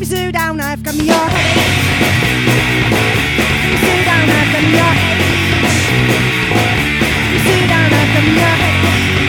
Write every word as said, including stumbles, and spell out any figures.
You sit down, I've got me your headache. You sit down, I've got me your headache. You sit down, I've got me your headache.